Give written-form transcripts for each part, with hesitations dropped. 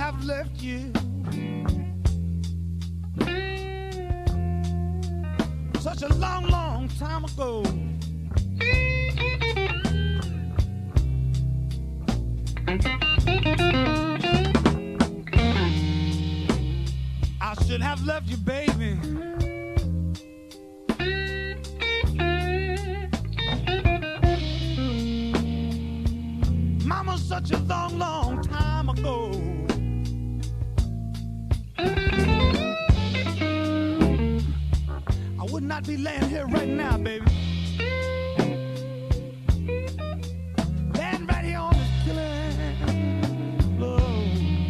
have left you such a long, long time ago. I should have left you, baby. Mama, such a long, long time ago. I would not be laying here right now, baby. Laying right here on this killing floor.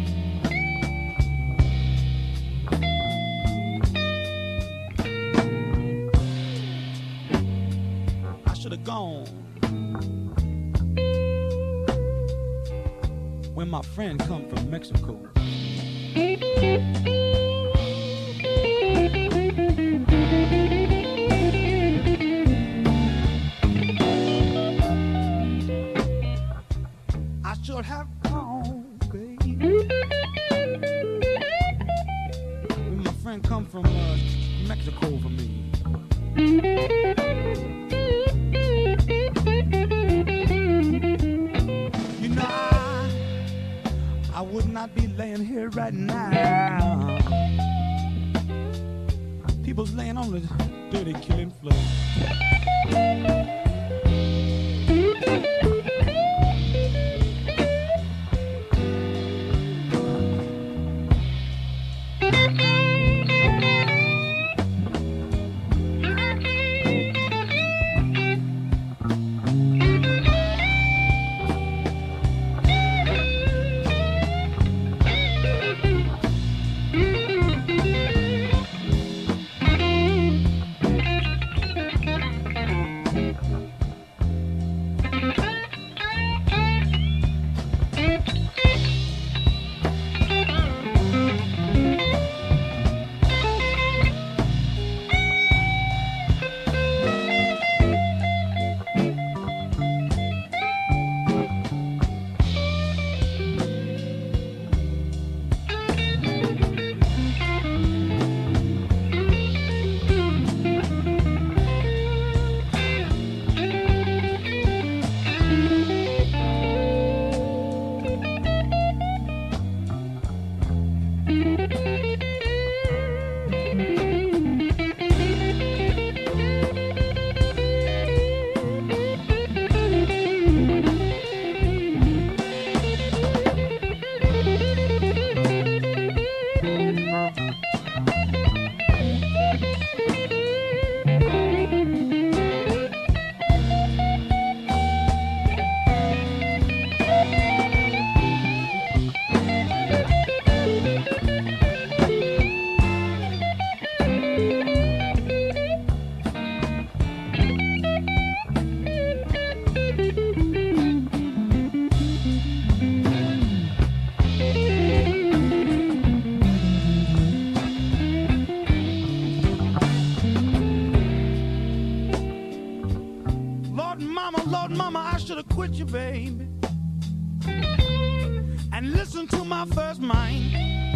I should have gone when my friend come from Mexico. I should have gone, baby, when my friend come from Mexico for me. You know, I would not be laying here right now. People's laying on the dirty killing floor. Lord, mama, I should have quit you, baby, and listen to my first mind.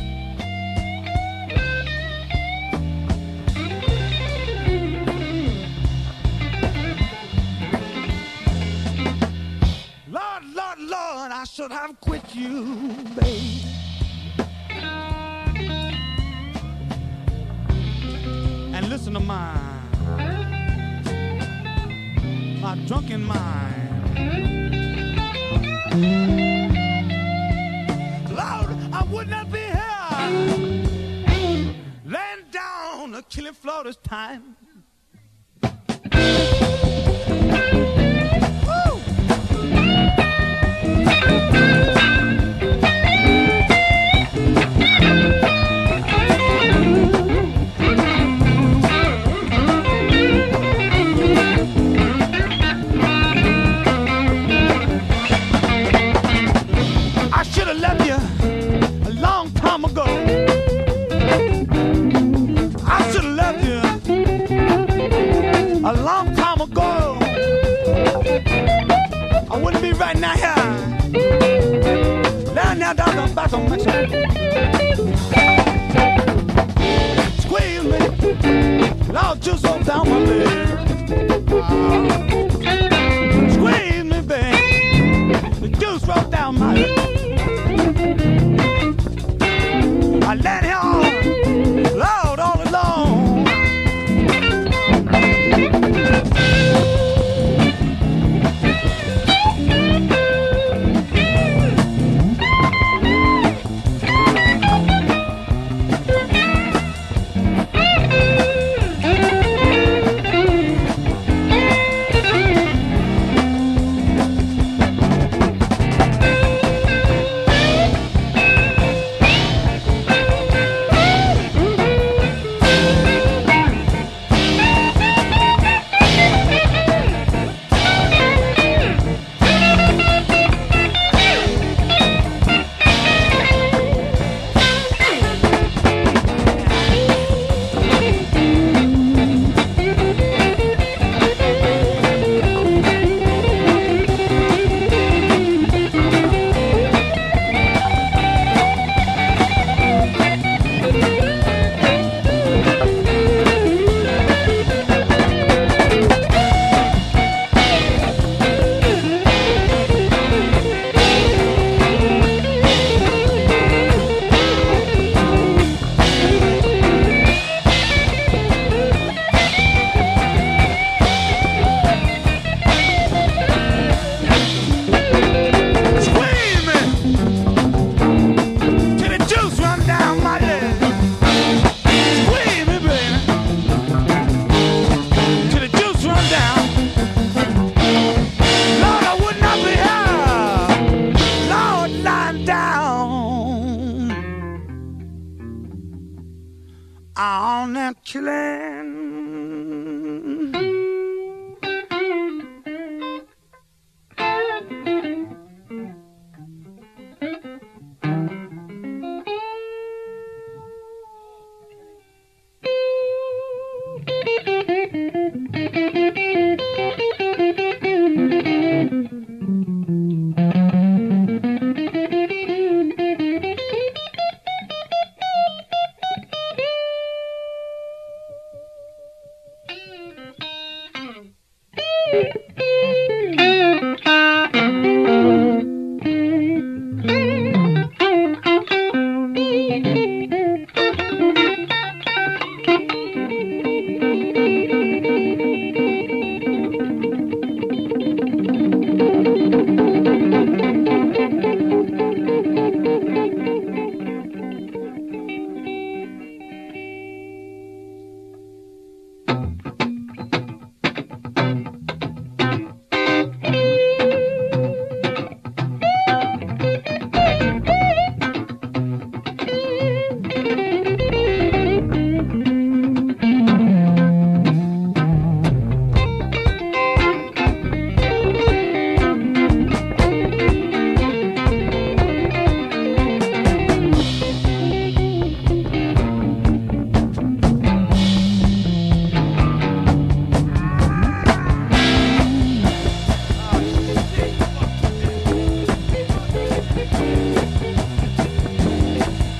Lord, Lord, Lord, I should have quit you, baby. And listen to my drunken mind. Lord, I would not be here laying down the killing floor this time. Right now, here, down now down the bottom, squeeze me, Lord, juice all down my leg. Squeeze me, babe, the juice roll down my leg. I let it on, Lord, all alone. On that chillin'.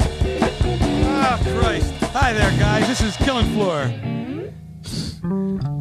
Hi there, guys. This is Killing Floor.